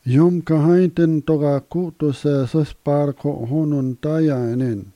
Jom kahaiten toga kuto se par ko honun tayainen.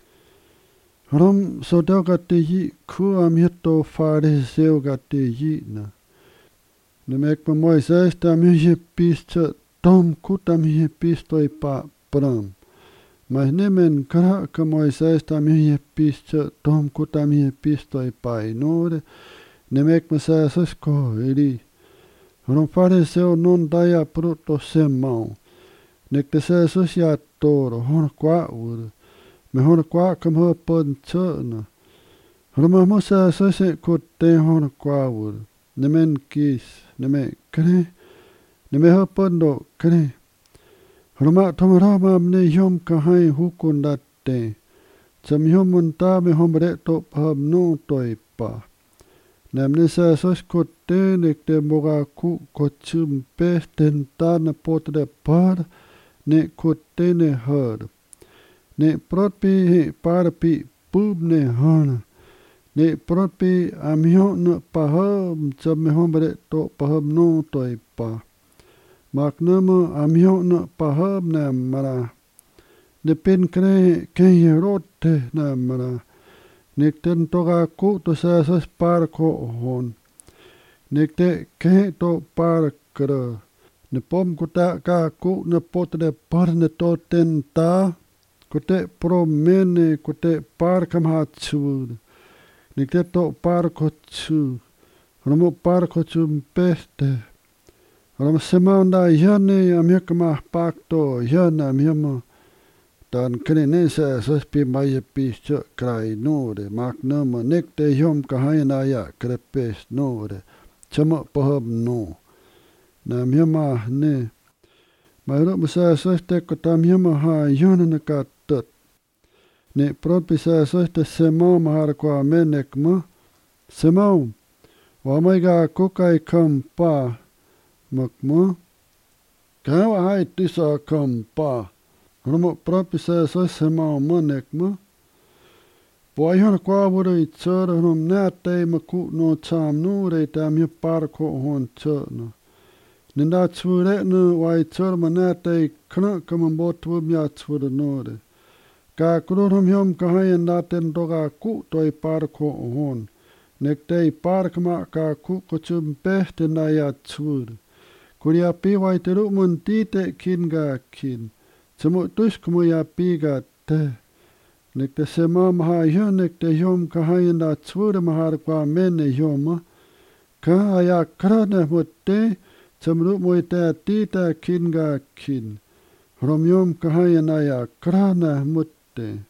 Rom so dogate yi kuam hitto fariseu gate yi na. Nemek pa Moises tam hi piste tom kutam hi pistoi pa pram. Mas nemen kra ka Moises tam hi piste tom kutam hi pistoi pa inore. Nemek ma sa ko eri. Rom fariseu non daya pruto semau. Nek te sa ya toro hon kwa ur. Me hon kwa kam ho pon tsana. Roma mo sa se ko te hon kwa ur. Nemen kis, neme kre, neme ho pon do kre. Roma tom rama mne yom kahai hukun datte. Tsam yom munta me hom re to paham no toi pa. Namne sa ko te nek te moga ku ko tsum pe ten ta na pot de par ne ko te ne hard. Ne protpi he parpi pub ne hana. Ne protpi amihon na paham tsam me hombre to paham no toi pa. Maknama amihon na paham na mara. Ne pen kre ke rote na mara. Nek ten toga ku to sa par ko hon. Nek te ke to par kra. Ne pom kuta ka ku na pot de par ne to ten ta. Kote promene kote par kam hatsud. Nikte to par kotsu. Romo par kotsu peste. Romo semaunda yane amikma pakto yana miama. Dan kene se sospi maye pisto krai nore. Maknama nekte yom kahayana ya krepes nore. Chama pahab no. Na miama ne. Mayro musa soste kota miama ha yana nakat. Ne propisa soiste semau mahar kwa menek ma. Semau. Wamaiga kukai kam pa. Makma. Kawa hai tisa kam pa. Romo propisa soiste semau manek ma. Poihan kwa wuri tsara rom nate maku no tsam nu re tam hi par ko hon tsana. Ninda tsure nu wai tsara manate kna kamambot wumya tsura nore. Ka kururum yom kahayan daten toga ku toi par ko hon. Nek tei par kama ka ku kutsum pehte na ya tsur. Kuria pi wai teru mun tite kin ga kin. Tsumu tushkumu ya pi ga te. Nek te sema maha yon nek te yom kahayan da tsur mahar kwa mene yoma. Ka aya krane mutte. Tsumru mui te tite kin ga kin. Rom yom kahayan aya krane mutte.